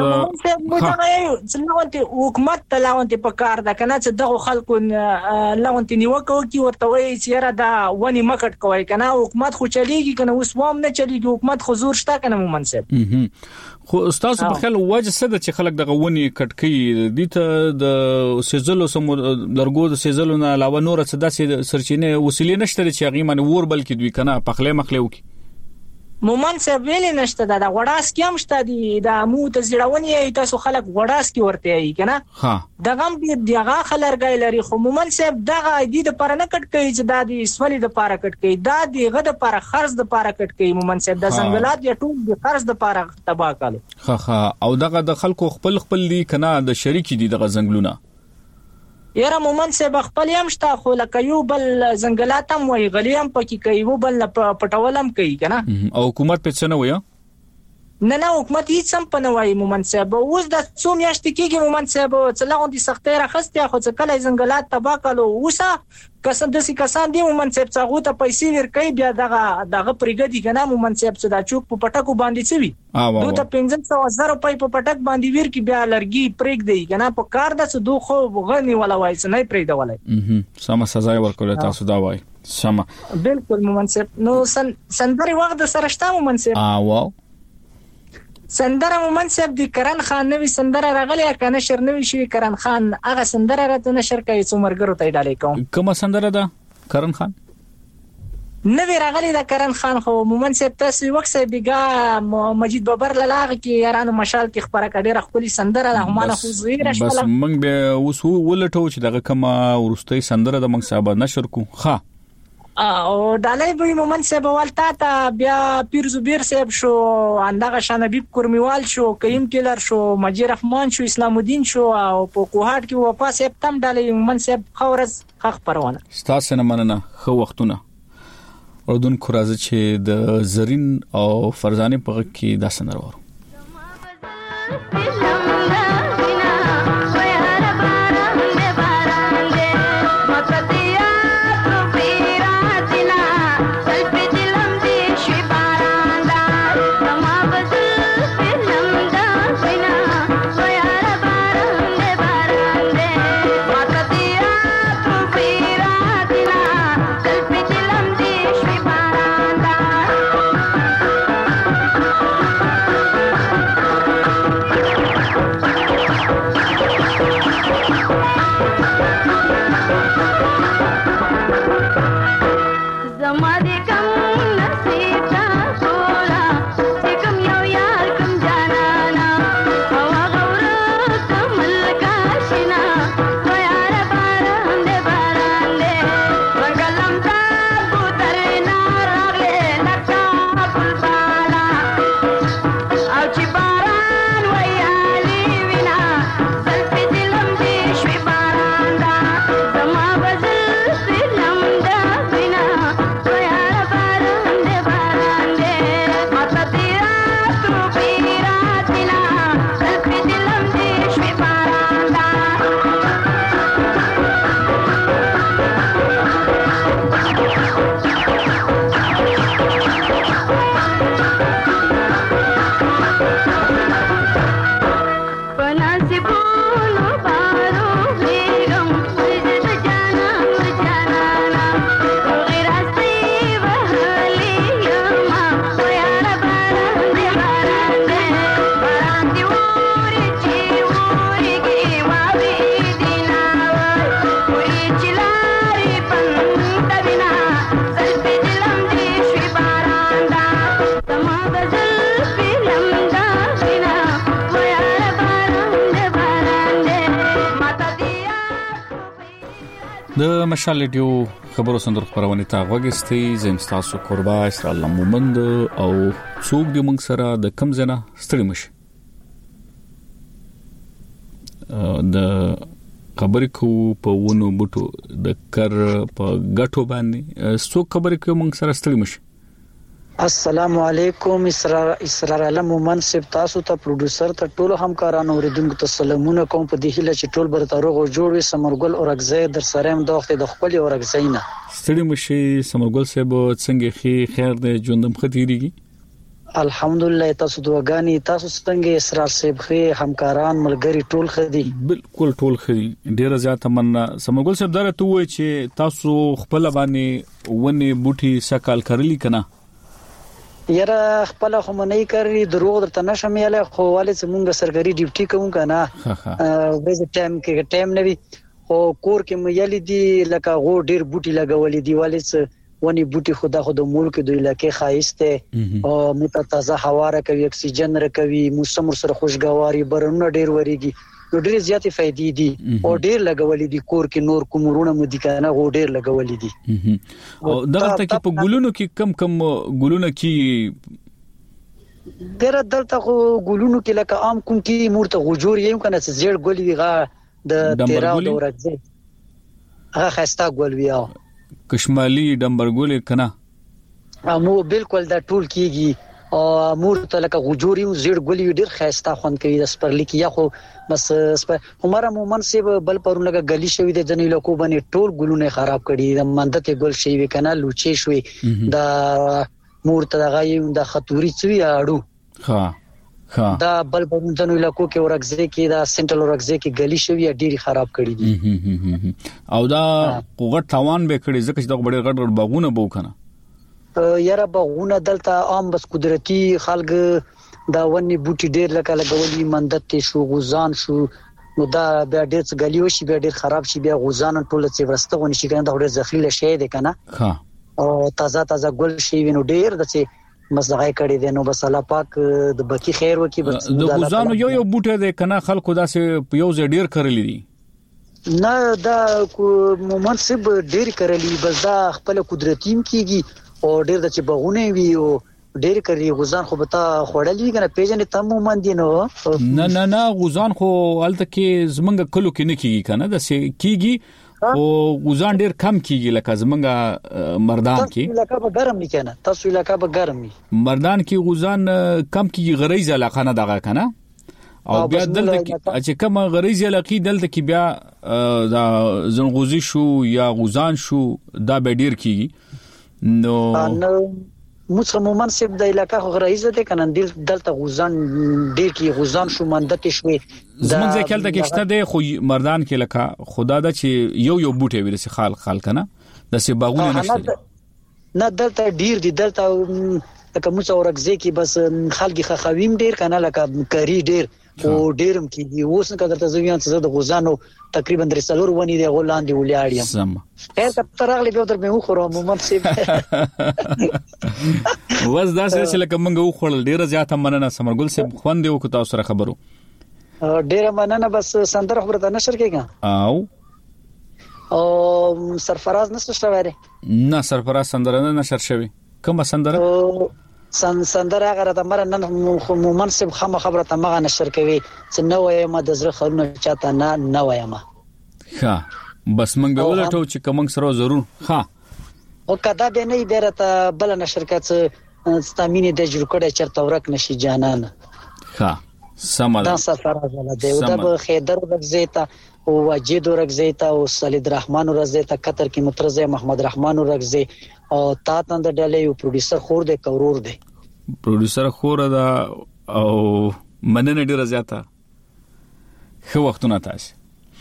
[SPEAKER 10] څنګه حکومت تلاونته په کار ده کنه چې دغه خلکو لاونته نیوکه کوي ورته وایي چې را دا ونی مکټ کوي کنه حکومت خو چلیږي کنه اوس ووم نه چلیږي حکومت حضور شته کنه مومن صاحب
[SPEAKER 1] خو تاسو په خیال وجه څه ده چې خلک دغه ونی کټ کوي دي ته د سیزلو سم لرګو د سیزلو نه علاوه نور څه داسې سرچینه وسیلې نشته چې هغه من ور بلکې دوی کنه پخله مخله وکي
[SPEAKER 10] مومن صاحب ویل نشته دا غړاس کیم شته دي دا مو ته زړونی تاسو خلک غړاس کی ورته ای کنه
[SPEAKER 1] ها
[SPEAKER 10] دغه دغه خلرګای لري خو مومن صاحب دغه دې د پر نه کټ کوي چې دا د سولې د پاره کټ کوي دا دغه د پر خرج د پاره کټ کوي مومن صاحب د څنګهلات یا ټول د خرج د پاره تبا کړي
[SPEAKER 1] ها او دغه د خلکو خپل دي کنه د شریک دي دغه زنګلونه
[SPEAKER 10] یاره مومن صاحب خپل هم شته خو لکه یو بل زنګلات هم وای غلی هم پکې کوي وو بل پټولم کوي کنه
[SPEAKER 1] او حکومت په څه نه وای
[SPEAKER 10] نه حکومت هیڅ هم پنه وای مومن صاحب اوس د څو میاشتې کېږي مومن صاحب څلغون دي سختي راخسته خو څه کله زنګلات تبا کړو اوسه کسان دی مومن صاحب څنګه ته پیسې ورکړي بیا دغه پرګدي کنه مومن صاحب څه دا چوک په پټکو باندې چوي دوی ته 1500 روپۍ په پټک باندې ورکی بیا لرګي پرګ دی کنه په کار د څه دوه غني ولا وای څه نه پرې دی ولای
[SPEAKER 1] سم سزا ورکول تاسو دا وای سم
[SPEAKER 10] بالکل مومن صاحب نو سندري وخت سره شته مومن صاحب
[SPEAKER 1] واو
[SPEAKER 10] سندره مومن صاحب د کرن خان نوې سندره راغلی کنه نشر نوې شي کرن خان هغه سندره راته نشر کوي څومرګرو ته ډالې کوم
[SPEAKER 1] کومه سندره ده کرن خان
[SPEAKER 10] نوې راغلی دا کرن خان خو مومن صاحب تاسو وخت بیګا مجید بابر لاغه کې یارانو مشال کې خبره کړي خپل سندره ده همانه خو زیره شپه
[SPEAKER 1] بس موږ به اوس ولټو چې دغه کومه ورستۍ سندره د موږ صاحب نشر کو ها
[SPEAKER 10] او دالای به مومن صاحب والتا ته بیا پیر زبیر صاحب شو اندغه شنبیب کرمیوال شو کریم کلر شو مجید رحمان شو اسلام الدین شو او په کوهات کې وفا صاحب تم دالای مومن صاحب خورز حق پروانه
[SPEAKER 1] ستاسو نه مننه خو وختونه اردن خرازه چې د زرین او فرزانه په کې داسن ورو د مشال ریډیو خبرو سندر خبرونه تا وګستي زم تاسو قربا اسرائیل مومند او څوک د موږ سره د کم زنه ستړي مش د خبرې کو په ونو بوټو د کر په غټو باندې څوک خبرې کو موږ سره ستړي مش.
[SPEAKER 11] السلام علیکم اسرار علم منصب تاسو ته پروډوسر ته ټول همکارانو اوریدونکو ته سلامونه کوم په دې هیله چې ټول برته روغ او جوړ وي. سمرګل اورګزی در سره هم دوخته د خپل اورګزینا
[SPEAKER 1] ستړي مشي. سمرګل صاحب څنګه خیر د ژوندم خطرېږي؟
[SPEAKER 11] الحمدلله تاسو دوغانی تاسو څنګه اسرار صاحب خې همکاران ملګری ټول خدي؟
[SPEAKER 1] بالکل ټول خدي. ډیره زیاته مننه. سمرګل صاحب درته وای چې تاسو خپل باندې ونه بوټي سکال کړلی کنه؟
[SPEAKER 11] یاره خپل خو منې کوي دروغ درته نشم یاله خو والي زمونږ سرګری ډیوټي کوم کنه وځ ټایم نوي خو کور کې مې یالي دي لکه غو ډیر بوټي لګولې دی والي ونی بوټي خدا خود ملک د علاقې خایسته او متتازه هوا را کوي اکسیجن را کوي موسم سره خوشګواري برونه ډیر وریږي نو ډیر زیاتې فائدې دي او ډیر لګولې دي کور کې نور کومرونه مو دي کنه غو ډیر لګولې دي.
[SPEAKER 1] او دغه ته کې په ګلونو کې کم ګلونه کې
[SPEAKER 11] ډیر دلته خو ګلونو کې لکه عام کوم کې مورته غجور یم کنه چې زیړ ګل ویغه د تیرا دورځي هغه خستا ګل ویاو
[SPEAKER 1] کشمالي ډمبرګل کنه
[SPEAKER 11] مو بالکل دا ټول کیږي او مورته لکه غجوري او زیړ ګل ډیر خستا خوند کوي د سپرلیک یا خو بس عمر مومن سی بل پرونه غلی شوی د جنې لکو باندې ټول ګلونه خراب کړي د مندته ګل شي وی کنه لوچې شوی دا مورته دغه د خطوري چوي اړو دا بل پرونه جنې لکو کې ورغزه کې دا سنټرل ورغزه کې غلی شوی ډیر خراب کړي دي
[SPEAKER 1] او دا غټ تاوان به کړي ځکه چې دا ډېر غټ باغونه بو کنه
[SPEAKER 11] یاره باغونه دلته عام بس قدرتي خلک دا ونی بوټي ډیر لګولي مندت شو غوزان شو نو دا بیا ډیر غلیو شي بیا ډیر خراب شي بیا غوزان ټول څه ورسته ونی شي کنه دا ډیر ذخیره شي ده کنه او تازه ګل شي وینو ډیر د څه مزغه کړي دي نو بس الله پاک د بکی خیر وکي بس
[SPEAKER 1] د غوزانو یو بوټي ده کنه خلکو دا څه یو ځای ډیر کړلی دي
[SPEAKER 11] نه دا مومن سب ډیر کړلی بس دا خپل قدرتیم کیږي او ډیر د چې بغونه وی او ډیر کړي غوزان خو بتا خوړلې کنه پیژنې تم مندي نو
[SPEAKER 1] نه غوزان خو الته کې زمنګ کلو کې نه کیږي کنه د سې کیږي او غوزان ډیر کم کیږي لکه زمنګ مردان کې
[SPEAKER 11] علاقہ به ګرم نه کنه تاسو علاقہ به ګرم
[SPEAKER 1] مردان کې غوزان کم کیږي غریز علاقہ نه دغه کنه او بیا دلته چې کوم غریز علاقې دلته کې بیا دا زنغوزي شو یا غوزان شو دا به ډیر کیږي نو
[SPEAKER 11] موږ سب د علاقہ غریزه ده کنه دلته غوزان ډیر کې غوزان شو مندت شوي
[SPEAKER 1] زمونږ ځکه دلته کې شته ده خو مردان کې لکه خدا دا چې یو بوټي ورسې خال کنه د سي باغونه نشته
[SPEAKER 11] نه دلته ډیر دي دلته لکه موږ اورګزه کې بس خلګي خویم ډیر کنه لکه کری ډیر او ډیرم کیږي. اوس نه کدرته زویان څه د غوزانو تقریبا 3 ونی دی غولاندې ولیاړم. خیر کته راغلی به در به خو عموما سي
[SPEAKER 1] وز دا څه چې لکه موږ وخړل ډیره زیاته مننه سمرګل سي خوند یو کو تاسو سره خبرو.
[SPEAKER 11] ډیره مننه. بس سندره خبره ته نشر کېګا او سرفراز نشته شواره
[SPEAKER 1] نه سرفراز سندره نه نشر شوی. کومه سندره؟
[SPEAKER 11] سندره هغه د مرنن منصب خمه خبره ته مغه نشر کوي چې نو وایم د زړه خلونه چاته نه وایم.
[SPEAKER 1] ها بس منګه ولټو چې کوم سره ضرور. ها
[SPEAKER 11] او کدا به نه بیرته بل نشر کړه ستامینه د جوړ کړه چرته ورک نشي جانان.
[SPEAKER 1] ها سمه
[SPEAKER 11] دا سفراز ولا دی او د خیدر ورغزیتا او واجد ورغزیتا او سلید رحمان ورغزیتا قطر کې مترزه محمد رحمان ورغزی او تا تند ډلې یو پروډوسر خور دی کورور دی.
[SPEAKER 1] پروډوسر خور دا او مننه ډیره زیاته خو وختونه تاسو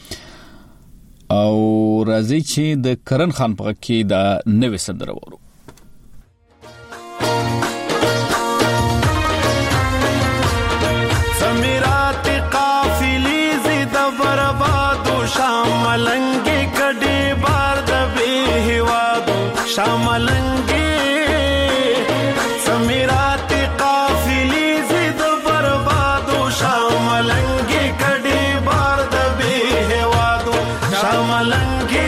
[SPEAKER 1] او راځي چې د کرن خان په کې دا نوې سندره وورو.
[SPEAKER 12] سمیرات قافلی زید بربادو شاملنگی کډي بار د به هوادو شاملنگی سمیرات قافلی زید بربادو شاملنگی کډي بار د به هوادو شاملنگی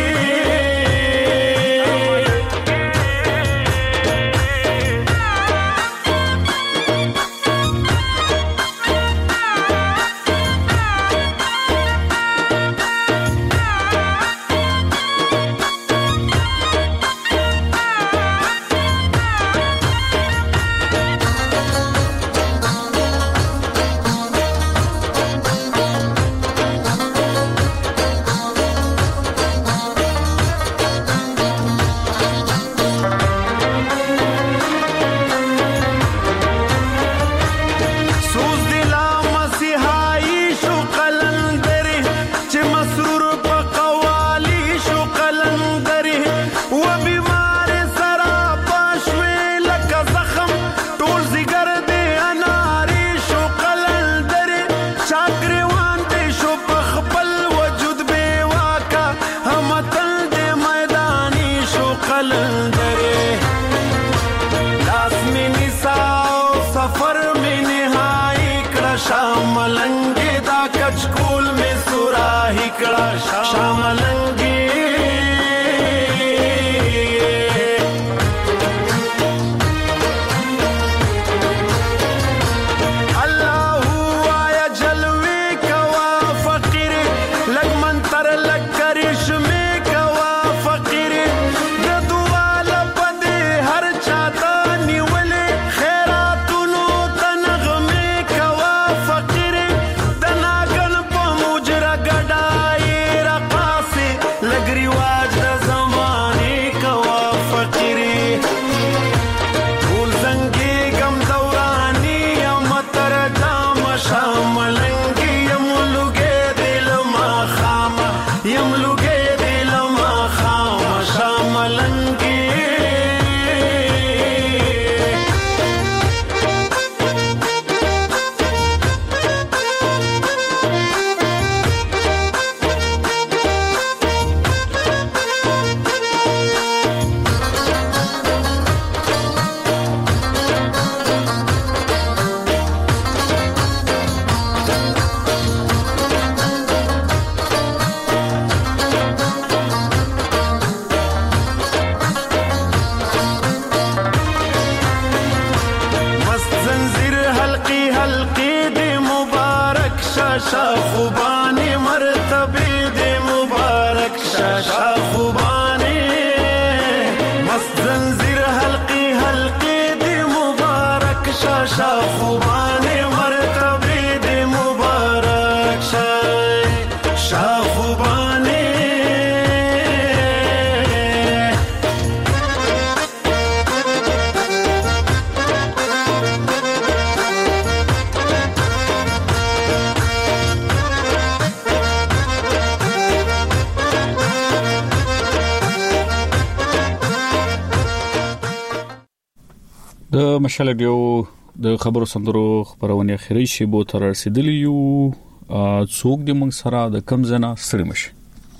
[SPEAKER 1] د مشال ډیو د خبرو سندرو خبرونه اخیری شی بو تر رسیدلی یو څوک د موږ سره د کم زنه ستړي مشه.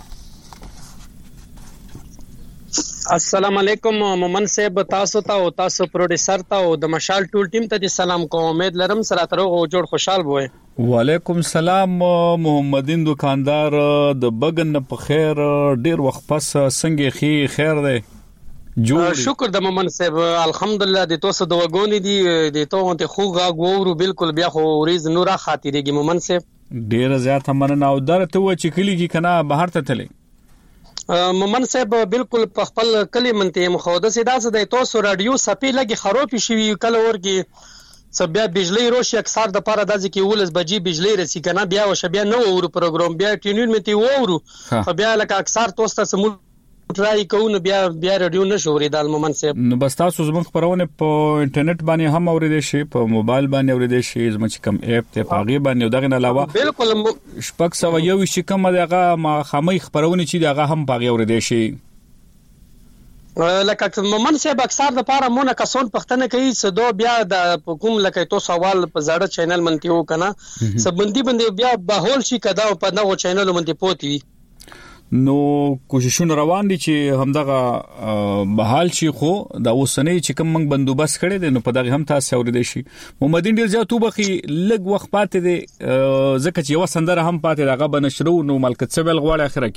[SPEAKER 13] السلام علیکم مومن صاحب، تاسو ته او تاسو پروډوسر ته او د مشال ټول ټیم ته د سلام کوم. امید لرم سره تر او جوړ خوشحال وای.
[SPEAKER 1] وعلیکم السلام محمدین دکاندار د بغن په خیر ډیر وخت پس څنګه خیر دی؟
[SPEAKER 13] شکر د مومن صاحب الحمدلله د تاسو د وګونی دی د توغه ته خو غوورو بالکل بیا خو ریز نورا خاطرېږي مومن صاحب
[SPEAKER 1] ډیر زیات مننه. او درته و چې کلی کې کنه بهر ته تللی
[SPEAKER 13] مومن صاحب بالکل په خپل کلی منته مخاوده سي داسه د تاسو رادیو سپی لګي خراب شي کله ورګي سبیا بجلی روشي اکثر د پاره دځ کې ولس بجې بجلی رسي کنه بیا وشبیا نو ورو پروګرام بیا ټینون متي وورو بیا لکه اکثر تاسو سمول ټرای کوو بیا رادیو نشوري د المومن صاحب.
[SPEAKER 1] نو بس تاسو زموږ خبرونه په انټرنیټ باندې هم اوریدئ شي، په موبایل باندې اوریدئ شي، زموږ کوم اپ ته پاغي باندې دغه نه علاوه
[SPEAKER 13] بالکل
[SPEAKER 1] شپږ سو یو شي کوم دغه ما خامي خبرونه چې دغه هم پاغي اوریدئ شي.
[SPEAKER 13] لکه مومن صاحب اکثر د پاره مونږه کسون پښتنه کوي سدو بیا د کوم لکه تو سوال په زړه چینل منتی و کنه سبندي باندې بیا بهول شي کدا په نو چینل منتی پوتي
[SPEAKER 1] نو کوششونه روان دي چې همدغه بحال شي. خو دا اوسنۍ چې کوم موږ بندوبست کړی دی نو په دغه هم تاسو اوریدئ شي. محمدین ډیر زیات وبخي لګ وخت پاتې دی ځکه چې یو سندره هم پاتې دغه بنشرو نو ملکت سبل غواړي اخره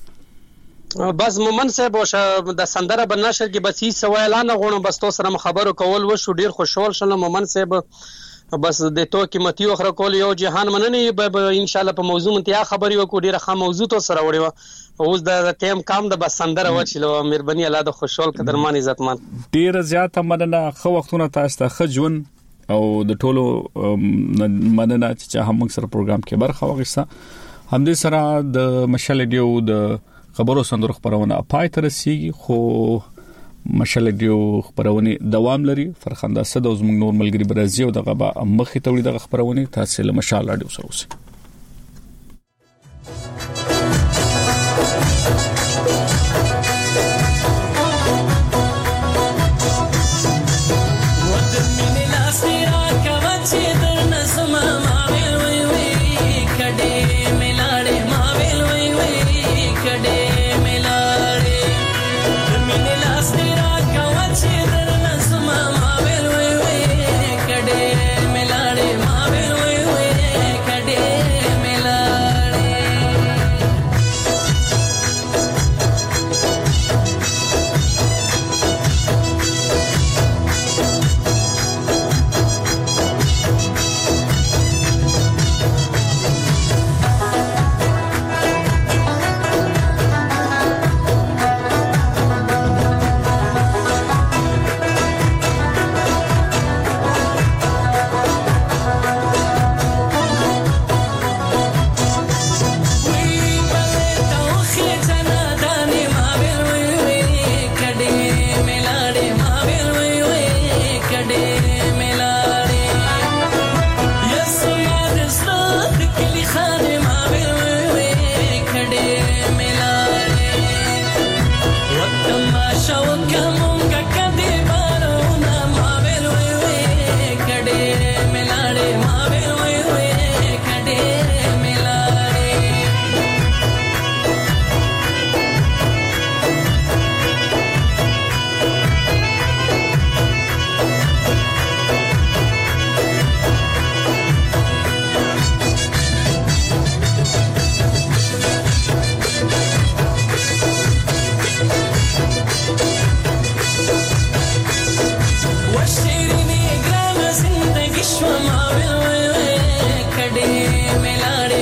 [SPEAKER 1] کې
[SPEAKER 13] بس مومن صاحب د سندره بنشر کې بس هیڅ سوالانه غوڼو بس تو سره خبرو کول وشو ډیر خوشحال شول مومن صاحب. بس د تو قیمتي اخره کول یو جهان مننه به ان شاء الله په موضوع منتیا خبري وکړو ډیره خام موضوع تو سره وړي اوس د ټیم کام د بس سندره وچلو مهرباني الله د خوشحال قدرمان عزتمن
[SPEAKER 1] ډیره زیاته مننه. خو وختونه تاسو ته خجون او د ټولو مننه چې هم موږ سره پروګرام کې برخه واخیسته. همدې سره د مشال ډیو د خبرو سندرو خبرونه پای ته رسیږي. خو مشال ډیو خبرونه دوام لري. فرخنده صد او زموږ نور ملګری برازي او دغه مخې ته وړي دغه خبرونه تاسو له مشال ډیو سره اوسئ.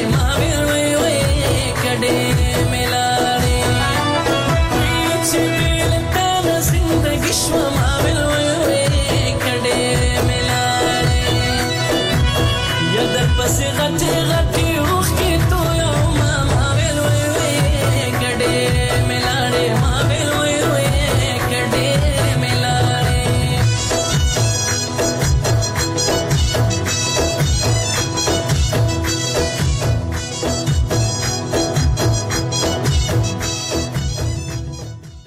[SPEAKER 14] Milan